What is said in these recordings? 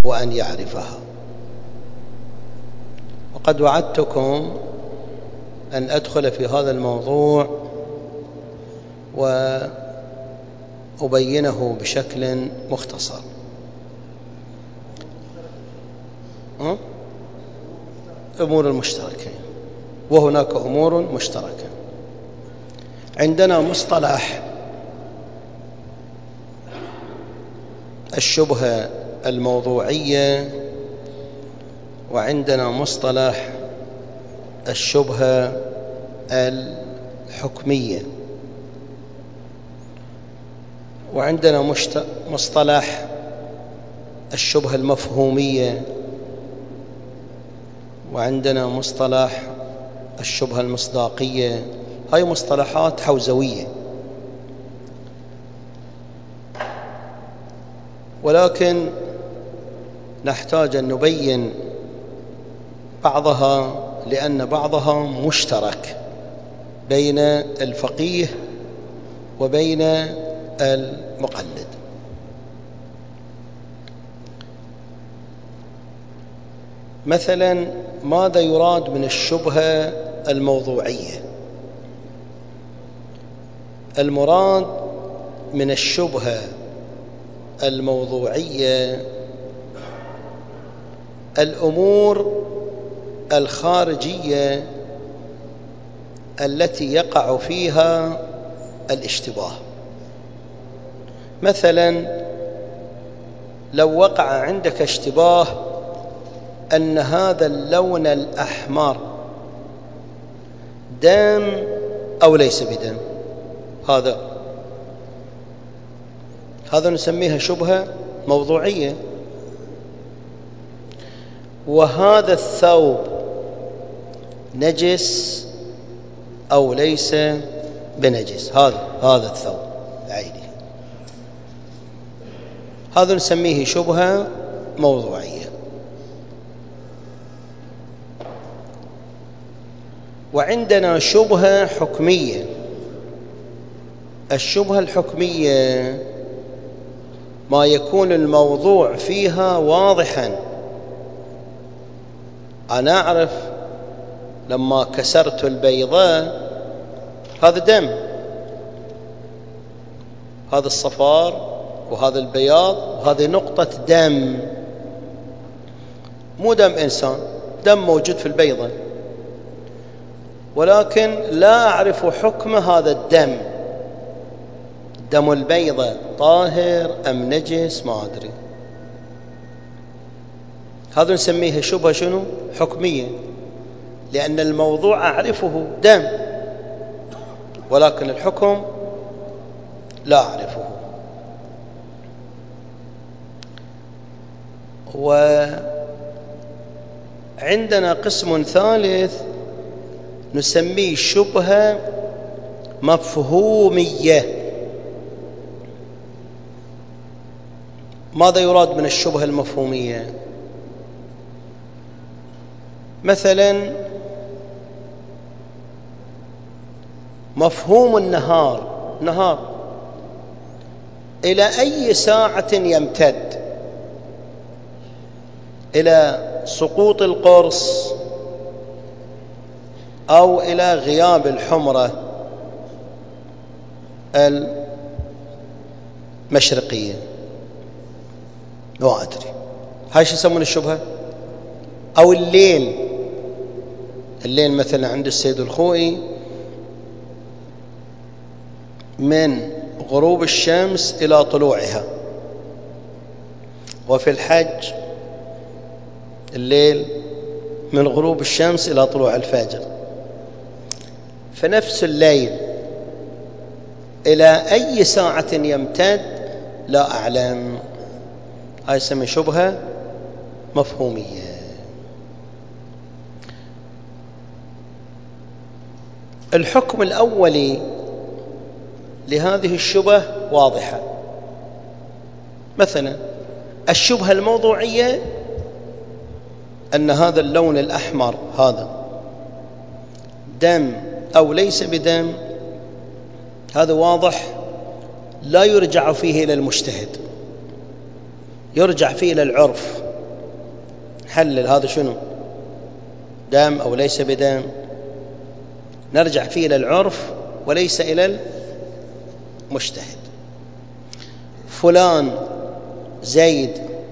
وأن يعرفها. وقد وعدتكم أن أدخل في هذا الموضوع وأبينه بشكل مختصر. أمور المشتركة، وهناك أمور مشتركة. عندنا مصطلح الشبهة الموضوعية، وعندنا مصطلح الشبهة الحكمية، وعندنا مصطلح الشبهة المفهومية، وعندنا مصطلح الشبهة المصداقية. هاي مصطلحات حوزوية، ولكن نحتاج أن نبين بعضها، لأن بعضها مشترك بين الفقيه وبين المقلد. مثلا ماذا يراد من الشبهة الموضوعية؟ المراد من الشبهة الموضوعية الأمور الخارجية التي يقع فيها الاشتباه. مثلا لو وقع عندك اشتباه أن هذا اللون الأحمر دم أو ليس بدم، هذا نسميها شبهة موضوعية. وهذا الثوب نجس أو ليس بنجس، هذا الثوب عيني، هذا نسميه شبهة موضوعية. وعندنا شبهة حكمية. الشبهة الحكمية ما يكون الموضوع فيها واضحا. أنا أعرف لما كسرت البيضة هذا دم، هذا الصفار وهذا البياض وهذه نقطة دم، مو دم إنسان، دم موجود في البيضة، ولكن لا أعرف حكم هذا الدم، دم البيضة طاهر أم نجس ما أدري. هذا نسميه شبهة شنو؟ حكمية، لأن الموضوع أعرفه دم، ولكن الحكم لا أعرفه. وعندنا قسم ثالث نسميه شبهة مفهومية. ماذا يراد من الشبهة المفهومية؟ مثلا مفهوم النهار إلى أي ساعة يمتد؟ إلى سقوط القرص أو إلى غياب الحمرة المشرقية؟ لا أدري. هاي شو يسمون الشبهة؟ أو الليل مثلا عند السيد الخوئي من غروب الشمس إلى طلوعها، وفي الحج الليل من غروب الشمس إلى طلوع الفجر. فنفس الليل إلى أي ساعة يمتد لا أعلم. هاي يسمى شبهة مفهومية. الحكم الأولي لهذه الشبهة واضحة. مثلا الشبهة الموضوعية أن هذا اللون الأحمر هذا دم أو ليس بدم، هذا واضح، لا يرجع فيه إلى المجتهد، يرجع فيه إلى العرف. نحلل هذا شنو، دم أو ليس بدم، نرجع فيه إلى العرف وليس إلى المجتهد. فلان زيد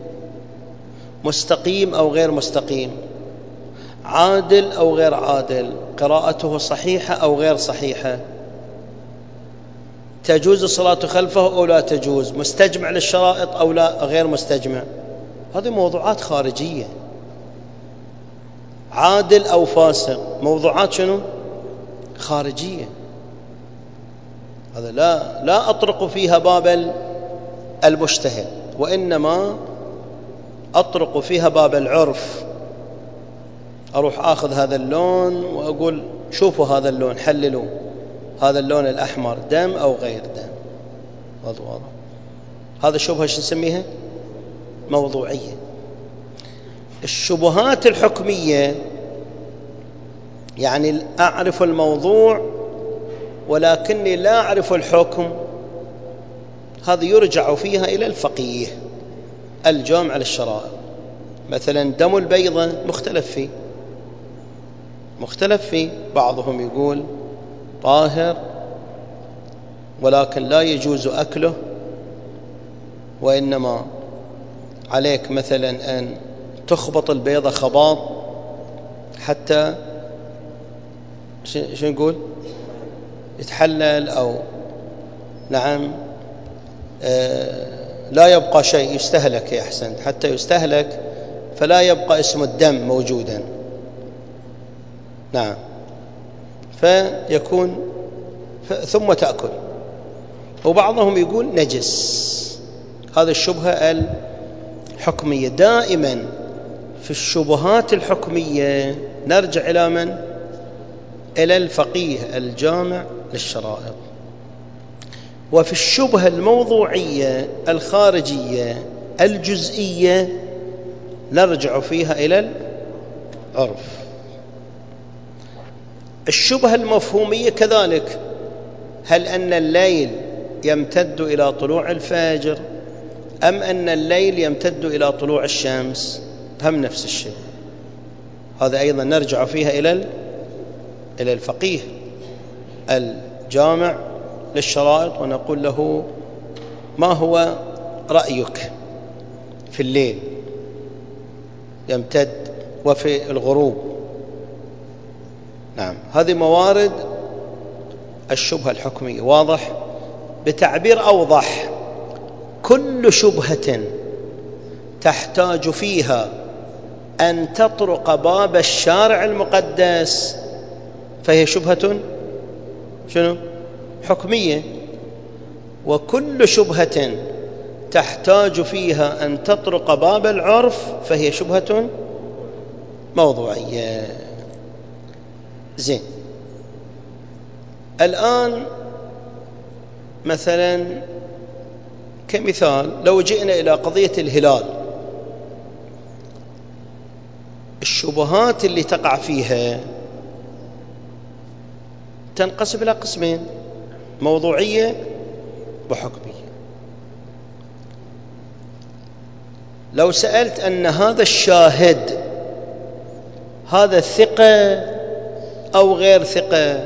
مستقيم أو غير مستقيم، عادل أو غير عادل، قراءته صحيحة أو غير صحيحة، تجوز الصلاة خلفه أو لا تجوز، مستجمع للشرائط أو لا غير مستجمع. هذه موضوعات خارجية. عادل أو فاسق، موضوعات شنو؟ خارجية. هذا لا أطرق فيها باب المجتهد، وإنما أطرق فيها باب العرف. أروح أخذ هذا اللون وأقول شوفوا هذا اللون، حللوا هذا اللون الأحمر دم أو غير دم. واضح. هذا الشبهة شو نسميها؟ موضوعية. الشبهات الحكمية يعني أعرف الموضوع ولكني لا أعرف الحكم، هذا يرجع فيها إلى الفقيه الجامع للشرائع. مثلا دم البيضة مختلف فيه، بعضهم يقول طاهر ولكن لا يجوز أكله، وإنما عليك مثلا أن تخبط البيضة خباط حتى شو نقول يتحلل، أو نعم لا يبقى شيء يستهلك، أحسن حتى يستهلك فلا يبقى اسم الدم موجودا. نعم، فيكون ثم تأكل. وبعضهم يقول نجس. هذا الشبهة الحكمية. دائما في الشبهات الحكمية نرجع إلى من؟ إلى الفقيه الجامع للشرائع. وفي الشبهة الموضوعية الخارجية الجزئية نرجع فيها إلى العرف. الشبهة المفهومية كذلك، هل أن الليل يمتد إلى طلوع الفجر أم أن الليل يمتد إلى طلوع الشمس؟ هم نفس الشيء. هذا أيضا نرجع فيها إلى الفقيه الجامع للشرائط ونقول له ما هو رأيك في الليل يمتد وفي الغروب؟ نعم، هذه موارد الشبهة الحكمية. واضح؟ بتعبير أوضح، كل شبهة تحتاج فيها أن تطرق باب الشارع المقدس فهي شبهة شنو؟ حكمية. وكل شبهة تحتاج فيها أن تطرق باب العرف فهي شبهة موضوعية. زين، الآن مثلا كمثال لو جئنا إلى قضية الهلال، الشبهات اللي تقع فيها تنقسم إلى قسمين: موضوعية وحكمية. لو سألت أن هذا الشاهد هذا ثقة أو غير ثقة،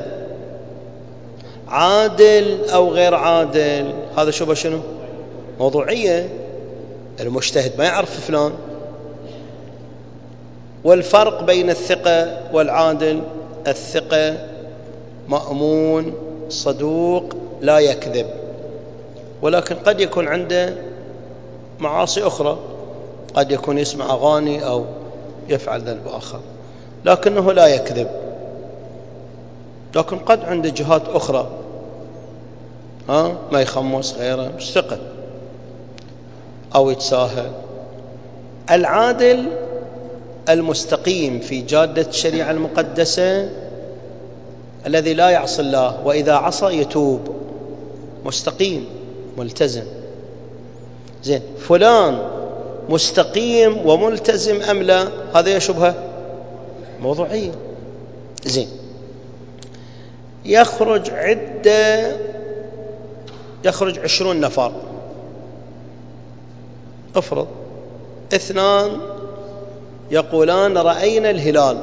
عادل أو غير عادل، هذا شبهة شنو؟ موضوعية. المجتهد ما يعرف فلان. والفرق بين الثقة والعادل: الثقة مأمون صدوق لا يكذب، ولكن قد يكون عنده معاصي أخرى، قد يكون يسمع أغاني أو يفعل ذلك آخر، لكنه لا يكذب. لكن قد عنده جهات أخرى، ما يخمس غيره، مش ثقة أو يتساهل. العادل المستقيم في جادة الشريعة المقدسة الذي لا يعصي الله، وإذا عصى يتوب، مستقيم ملتزم. زين، فلان مستقيم وملتزم أم لا؟ هذا شبهة موضوعية. زين، يخرج 20 نفر، افرض 2 يقولان رأينا الهلال،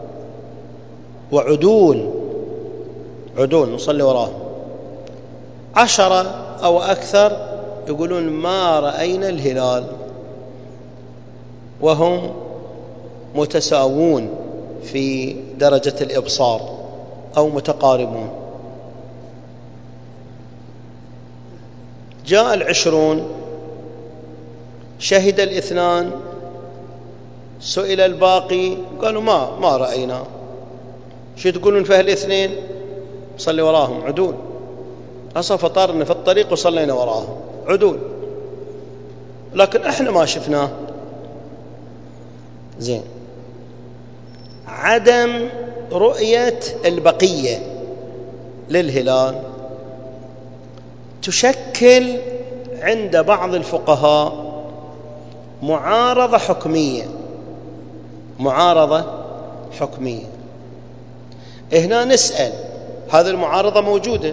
وعدول نصلي وراهم 10 أو أكثر يقولون ما رأينا الهلال، وهم متساوون في درجة الإبصار أو متقاربون. جاء 20 شهد 2، سئل الباقي قالوا ما رأينا. شو تقولون في الاثنين؟ صلي وراهم عدول، أصلا فطرنا في الطريق وصلينا وراهم عدول، لكن احنا ما شفناه. زين، عدم رؤية البقية للهلال تشكل عند بعض الفقهاء معارضة حكمية. هنا نسأل، هذه المعارضة موجودة،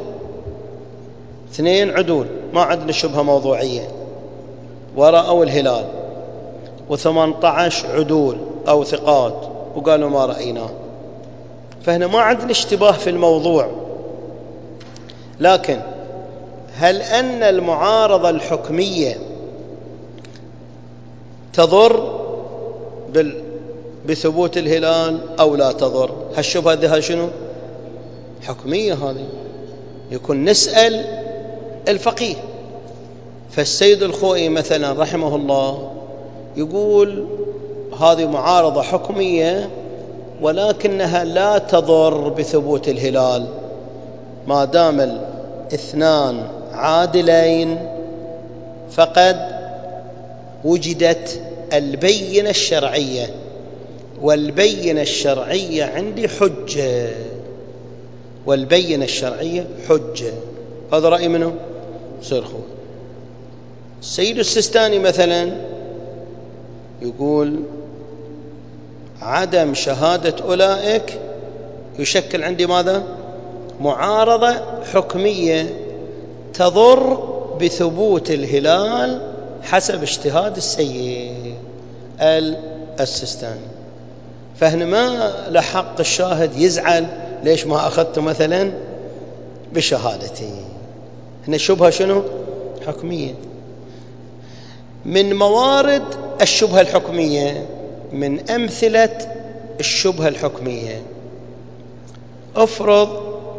2 عدول ما عندنا شبهة موضوعية ورأوا الهلال، و18 عدول أو ثقات وقالوا ما رأيناه، فهنا ما عندنا اشتباه في الموضوع. لكن هل أن المعارضة الحكمية تضر بثبوت الهلال أو لا تضر؟ هالشبهة هذه شنو؟ حكمية. هذه يكون نسأل الفقيه. فالسيد الخوئي مثلا رحمه الله يقول هذه معارضة حكمية ولكنها لا تضر بثبوت الهلال ما دام 2 عادلين، فقد وجدت البينة الشرعية، والبينة الشرعية عندي حجة، والبينة الشرعية حجة. هذا رأي منه سيد الخوئي. السيد السيستاني مثلا يقول عدم شهادة أولئك يشكل عندي ماذا؟ معارضة حكمية تضر بثبوت الهلال حسب اجتهاد السيد السيستاني. فهنا ما لحق الشاهد يزعل ليش ما أخذت مثلا بشهادتي. هنا شبهة شنو؟ حكمية. من موارد الشبهة الحكمية، من أمثلة الشبهة الحكمية، افرض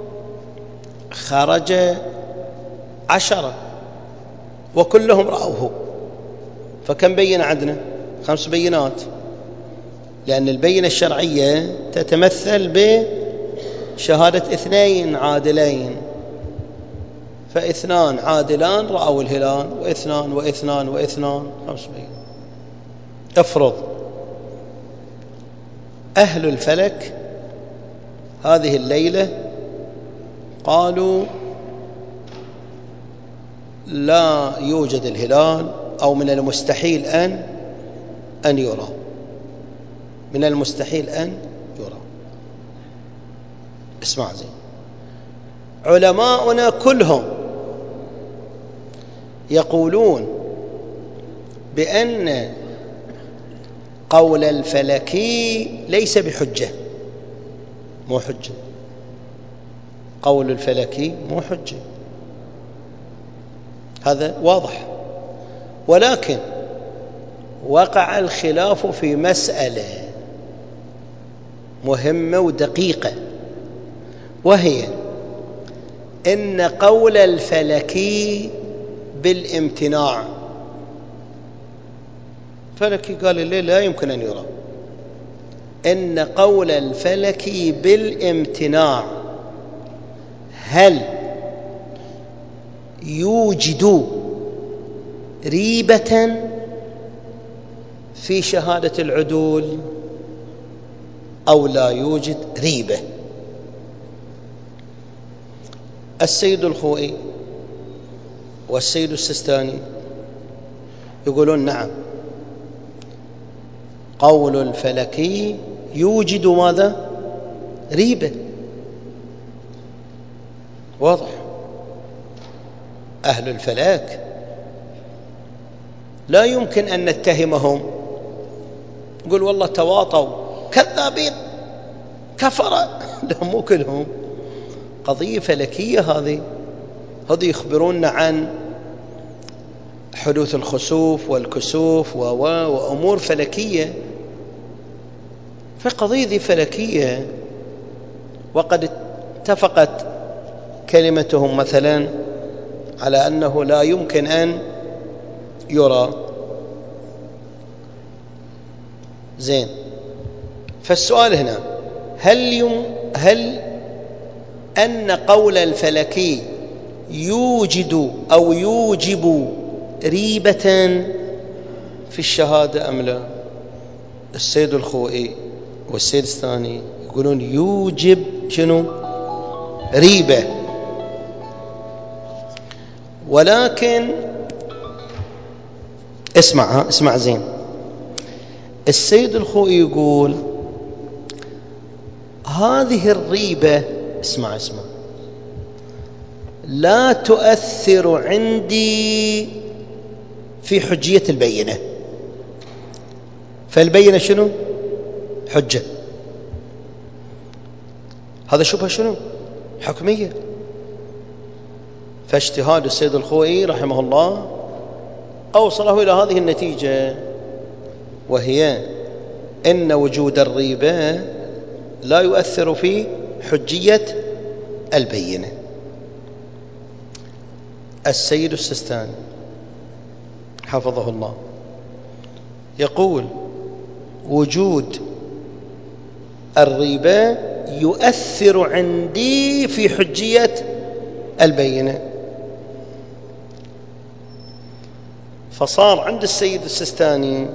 خرج 10 وكلهم رأوه، فكم بينة عندنا؟ 5 بينات، لأن البينة الشرعية تتمثل بشهادة 2 عادلين، ف2 عادلان رأوا الهلال، و2 5 بينة. افرض أهل الفلك هذه الليلة قالوا لا يوجد الهلال، أو من المستحيل أن يرى، من المستحيل أن يرى. اسمع زين، علماؤنا كلهم يقولون بأن قول الفلكي ليس بحجة، مو حجة، قول الفلكي مو حجة، هذا واضح. ولكن وقع الخلاف في مسألة مهمة ودقيقة، وهي إن قول الفلكي بالامتناع، فلكي قال الليل لا يمكن أن يرى، إن قول الفلكي بالامتناع هل يوجد ريبة في شهادة العدول أو لا يوجد ريبة؟ السيد الخوئي والسيد السيستاني يقولون نعم، قول الفلكي يوجد ماذا؟ ريبة، واضح. أهل الفلك لا يمكن أن نتهمهم يقول والله تواطوا كذابين كفرة. لا مو كلهم، قضية فلكية هذه يخبروننا عن حدوث الخسوف والكسوف وأمور فلكية، فقضية ذي فلكية. وقد اتفقت كلمتهم مثلا على أنه لا يمكن أن يرى. زين، فالسؤال هنا، هل أن قول الفلكي يوجد أو يوجب ريبة في الشهادة أم لا؟ السيد الخوئي والسيد الثاني يقولون يوجب شنو؟ ريبة. ولكن اسمع زين، السيد الخوئي يقول هذه الريبة اسمع لا تؤثر عندي في حجية البينة. فالبينة شنو؟ حجة. هذا شبهة شنو؟ حكمية. فاجتهاد السيد الخوئي رحمه الله أوصله إلى هذه النتيجة، وهي إن وجود الريبة لا يؤثر في حجية البينة. السيد السيستاني حفظه الله يقول وجود الريبة يؤثر عندي في حجية البينة. فصار عند السيد السيستاني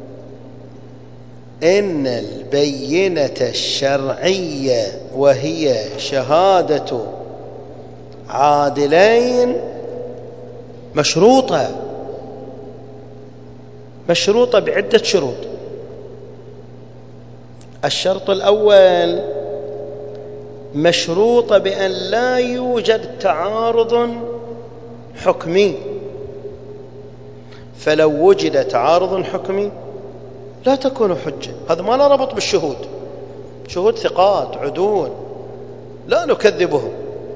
إن البينة الشرعية وهي شهادة عادلين مشروطة بعدة شروط. الشرط الأول مشروطة بأن لا يوجد تعارض حكمي، فلو وجد تعارض حكمي لا تكون حجة. هذا ما له ربط بالشهود، شهود ثقات عدول لا نكذبهم،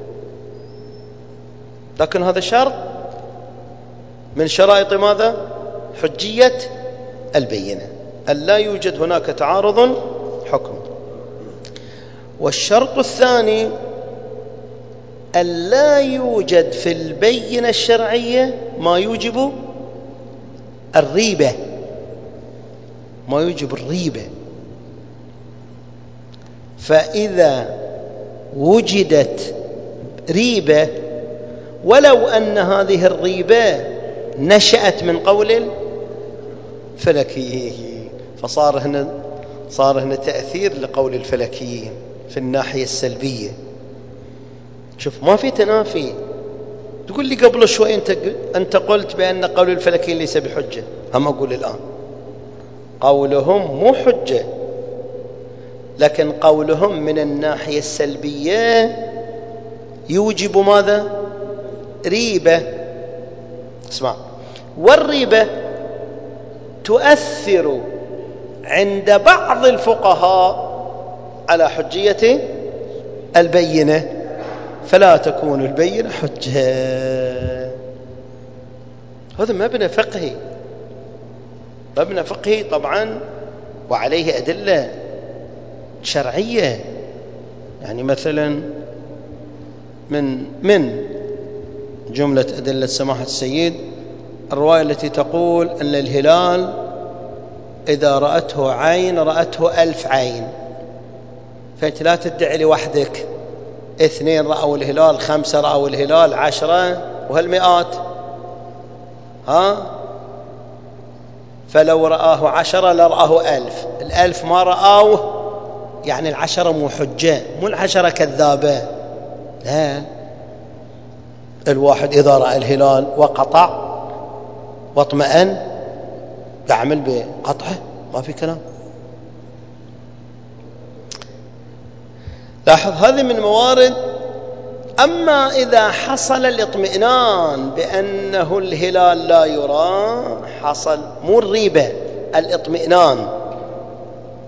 لكن هذا شرط من شرائط ماذا؟ حجية البينة، أن لا يوجد هناك تعارض حكمي. والشرط الثاني أن لا يوجد في البينة الشرعية ما يوجب الريبة، فإذا وجدت ريبة ولو أن هذه الريبة نشأت من قول الفلكيين، فصار هنا تأثير لقول الفلكيين في الناحية السلبية. شوف ما في تنافي. تقول لي قبل شوي أنت قلت بأن قول الفلكيين ليس بحجة، هم أقول الآن قولهم مو حجة، لكن قولهم من الناحية السلبية يوجب ماذا؟ ريبة. اسمع، والريبة تؤثر عند بعض الفقهاء على حجية البينة، فلا تكون البينة حجة. هذا مبنى فقهي طبعا، وعليه أدلة شرعية. يعني مثلا من جملة أدلة سماحة السيد الرواية التي تقول أن الهلال إذا رأته عين رأته 1000 عين، فأنت لا تدعي لوحدك 2 رأوا الهلال، 5 رأوا الهلال، 10 وهالمئات. فلو رآه 10 لرآه 1000، 1000 ما رآوه، يعني 10 مو حجة، مو 10 كذابة. لا، الواحد إذا رأى الهلال وقطع واطمأن يعمل بقطعه، ما في كلام. لاحظ هذه من موارد. أما إذا حصل الاطمئنان بأنه الهلال لا يرى، حصل مو الريبة، الاطمئنان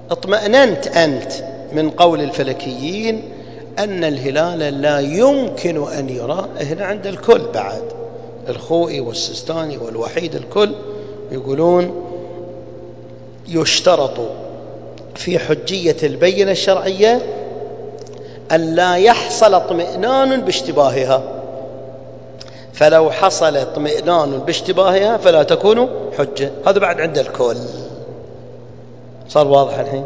اطمأننت أنت من قول الفلكيين أن الهلال لا يمكن أن يرى. هنا عند الكل بعد، الخوئي والسيستاني والوحيد، الكل يقولون يشترط في حجية البينة الشرعية أن لا يحصل اطمئنان باشتباهها، فلو حصل اطمئنان باشتباهها فلا تكون حجة. هذا بعد عند الكل. صار واضح الحين؟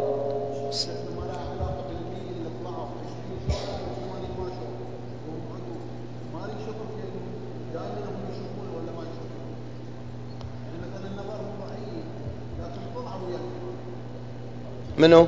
منو؟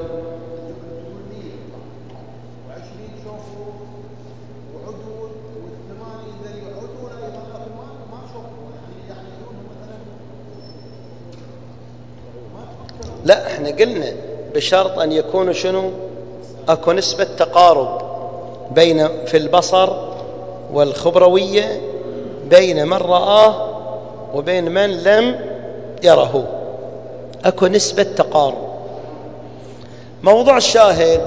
لا، احنا قلنا بشرط أن يكون شنو؟ أكو نسبة تقارب بين في البصر والخبروية بين من رآه وبين من لم يره، أكو نسبة تقارب. موضوع الشاهد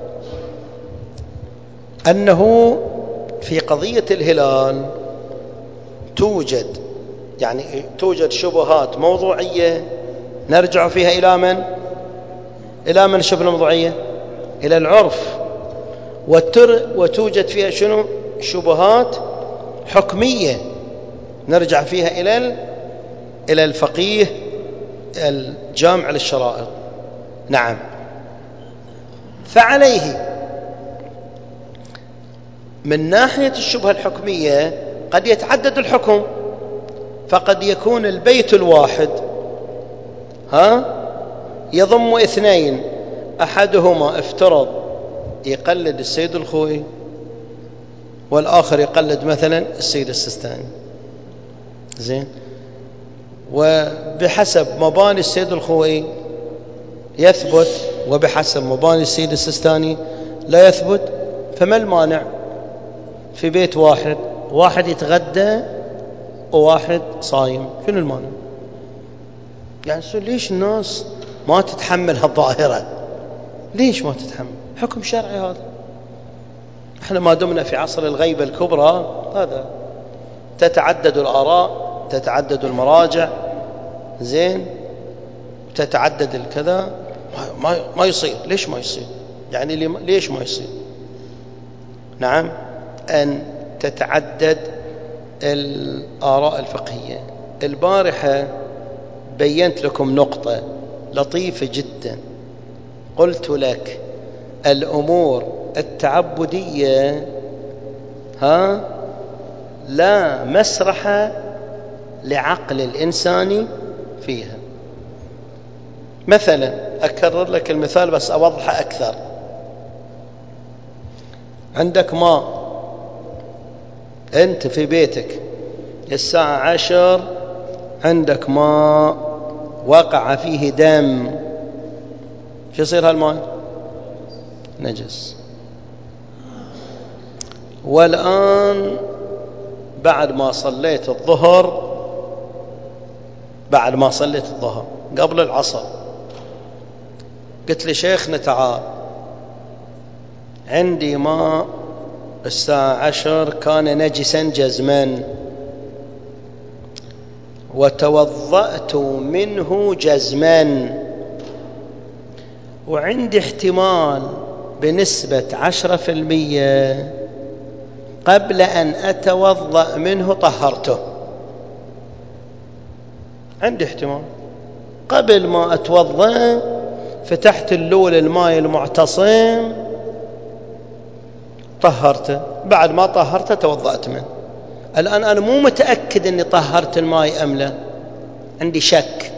أنه في قضية الهلال توجد شبهات موضوعية نرجع فيها إلى من شبه الموضوعية؟ إلى العرف. وتوجد فيها شنو؟ شبهات حكمية نرجع فيها إلى الفقيه الجامع للشرائط. نعم. فعليه من ناحية الشبهة الحكمية قد يتعدد الحكم، فقد يكون البيت الواحد يضم اثنين، أحدهما افترض يقلد السيد الخوئي والآخر يقلد مثلا السيد السيستاني، زين، وبحسب مباني السيد الخوئي يثبت وبحسب مباني السيد السيستاني لا يثبت، فما المانع في بيت واحد يتغدى وواحد صايم؟ شنو المانع؟ يعني ليش الناس ما تتحمل هالظاهرة؟ ليش ما تتحمل؟ حكم شرعي هذا. احنا ما دمنا في عصر الغيبة الكبرى هذا، تتعدد الآراء، تتعدد المراجع، زين، تتعدد الكذا، ما يصير. ليش ما يصير؟ يعني ليش ما يصير؟ نعم، أن تتعدد الآراء الفقهية. البارحة بينت لكم نقطة لطيفة جدا، قلت لك الأمور التعبدية لا مسرح لعقل الإنسان فيها. مثلا أكرر لك المثال بس أوضح أكثر. عندك ماء، أنت في بيتك الساعة 10 عندك ماء وقع فيه دم، شو يصير هالماء؟ نجس. والآن بعد ما صليت الظهر قبل العصر قلت لي شيخنا تعال، عندي ماء الساعة 10 كان نجسا جزما وتوضأت منه جزما، وعندي احتمال بنسبة 10% قبل أن أتوضأ منه طهرته. عندي احتمال قبل ما أتوضأ فتحت اللول الماء المعتصم طهرته، بعد ما طهرته توضأت منه. الآن أنا مو متأكد أني طهرت الماء أم لا، عندي شك،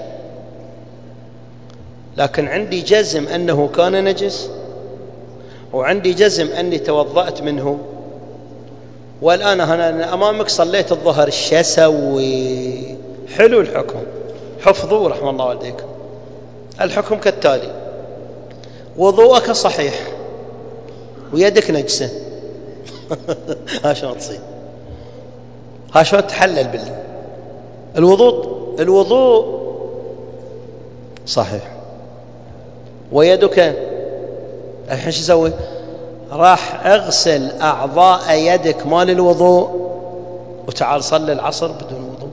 لكن عندي جزم أنه كان نجس، وعندي جزم أني توضأت منه. والآن أنا أمامك صليت الظهر، شو أسوي؟ حلو الحكم، حفظوا رحمه الله والديكم. الحكم كالتالي: وضوءك صحيح ويدك نجسة. ها شلون تصير؟ ها شلون تحلل بالله؟ الوضوء صحيح ويدك الحين شو اسوي؟ راح اغسل اعضاء يدك مال الوضوء وتعال صلي العصر بدون وضوء.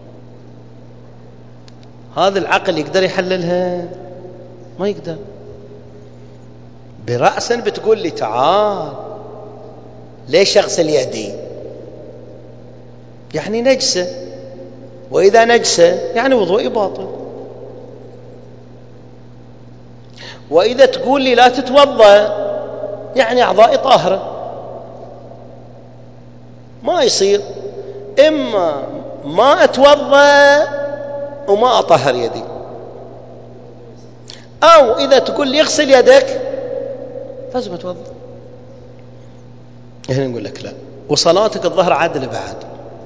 هذا العقل يقدر يحللها؟ ما يقدر. برأسا بتقول لي تعال ليش اغسل يدي؟ يعني نجسة، وإذا نجسة يعني وضوئي باطل. وإذا تقول لي لا تتوضأ يعني أعضائي طاهرة. ما يصير إما ما أتوضأ وما أطهر يدي، أو إذا تقول لي اغسل يدك لازم أتوضأ. هنا نقول لك لا، وصلاتك الظهر عدل بعد،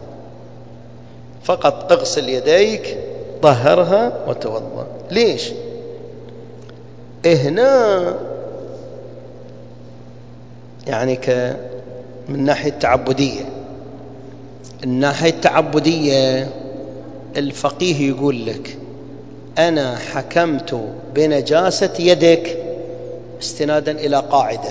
فقط اغسل يديك طهرها وتوضأ. ليش؟ هنا يعني من ناحية تعبدية. الناحية التعبدية الفقيه يقول لك أنا حكمت بنجاسة يدك استنادا إلى قاعدة،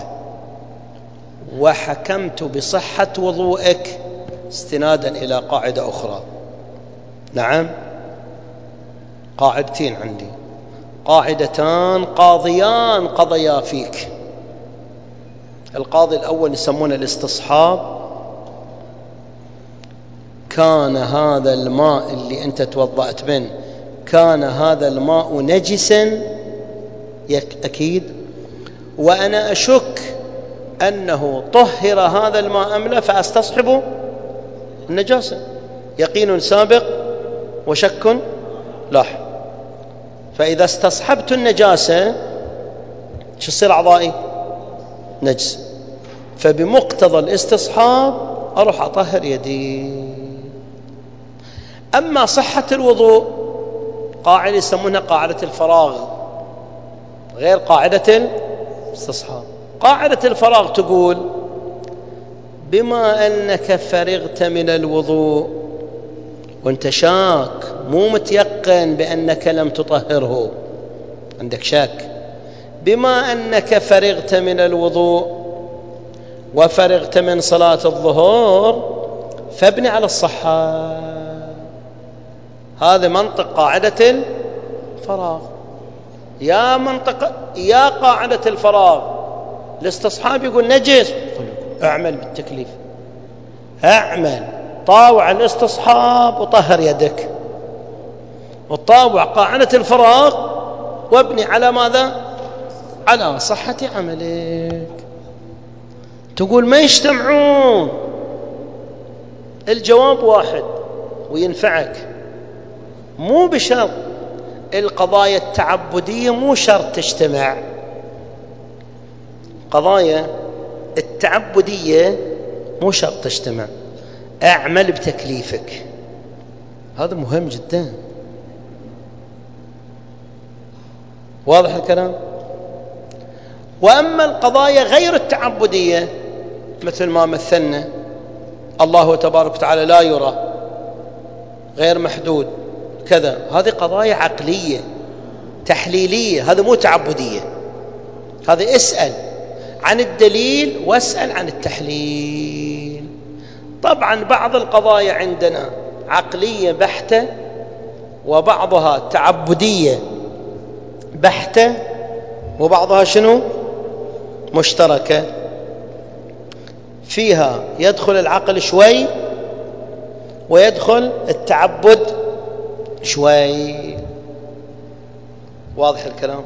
وحكمت بصحة وضوءك استنادا إلى قاعدة أخرى. نعم، قاعدتين عندي، قاعدتان قاضيان قضيا فيك. القاضي الأول يسمونه الاستصحاب. كان هذا الماء اللي أنت توضأت منه، كان هذا الماء نجسا أكيد، وأنا أشك أنه طهر هذا الماء أم لا، فأستصحب النجاسة. يقين سابق وشك لاحق. فإذا استصحبت النجاسة شو يصير؟ أعضائي نجس، فبمقتضى الاستصحاب أروح أطهر يدي. أما صحة الوضوء قاعدة يسمونها قاعدة الفراغ، غير قاعدة الاستصحاب. قاعدة الفراغ تقول بما أنك فرغت من الوضوء وانت شاك مو متيقن بأنك لم تطهره، عندك شك، بما أنك فرغت من الوضوء وفرغت من صلاة الظهر فابني على الصحة. هذا منطق قاعدة الفراغ. يا قاعدة الفراغ الاستصحاب يقول نجس، اعمل بالتكليف، اعمل طاوع الاستصحاب وطهر يدك، وطاوع قاعدة الفراغ وابني على ماذا؟ على صحة عملك. تقول ما يجتمعون. الجواب واحد وينفعك، مو بشرط. القضايا التعبدية مو شرط تجتمع. قضايا التعبدية مو شرط تجتمع. اعمل بتكليفك، هذا مهم جدا. واضح الكلام؟ وأما القضايا غير التعبدية مثل ما مثلنا، الله تبارك وتعالى لا يرى، غير محدود، كذا، هذه قضايا عقلية تحليلية، هذا مو تعبدية. هذا اسأل عن الدليل واسأل عن التحليل. طبعا بعض القضايا عندنا عقلية بحتة، وبعضها تعبدية بحتة، وبعضها شنو؟ مشتركة، فيها يدخل العقل شوي ويدخل التعبد شوي. واضح الكلام؟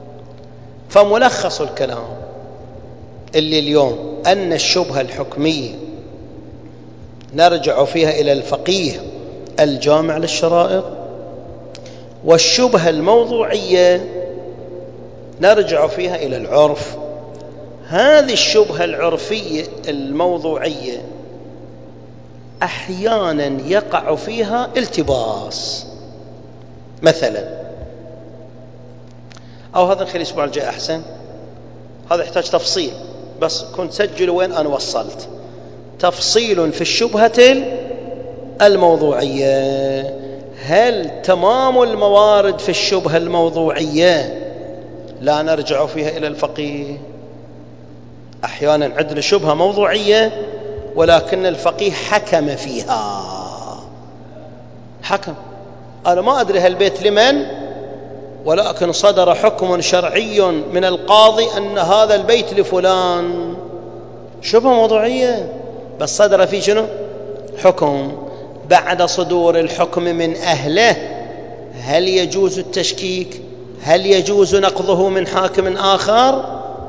فملخص الكلام اللي اليوم أن الشبهة الحكمية نرجع فيها إلى الفقيه الجامع للشرائط، والشبهة الموضوعية نرجع فيها إلى العرف. هذه الشبهة العرفية الموضوعية أحيانا يقع فيها التباس، مثلا، أو هذا نخلي الأسبوع الجاي أحسن، هذا يحتاج تفصيل، بس كنت سجلوا وين أنا وصلت. تفصيل في الشبهة الموضوعية: هل تمام الموارد في الشبهة الموضوعية لا نرجع فيها إلى الفقيه. أحيانا عندنا شبهة موضوعية ولكن الفقيه حكم فيها، حكم. أنا ما أدري هالبيت لمن، ولكن صدر حكم شرعي من القاضي أن هذا البيت لفلان. شبهة موضوعية بس صدر فيه شنو؟ حكم. بعد صدور الحكم من أهله هل يجوز التشكيك؟ هل يجوز نقضه من حاكم آخر؟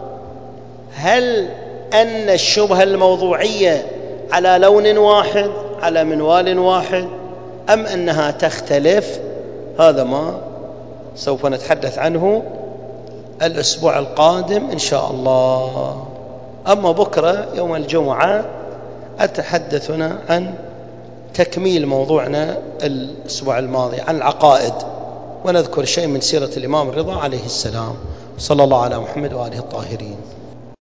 هل أن الشبهة الموضوعية على لون واحد، على منوال واحد، أم أنها تختلف؟ هذا ما سوف نتحدث عنه الأسبوع القادم إن شاء الله. أما بكرة يوم الجمعة أتحدثنا عن تكميل موضوعنا الأسبوع الماضي عن العقائد، ونذكر شيء من سيرة الإمام الرضا عليه السلام. صلى الله على محمد وآله الطاهرين.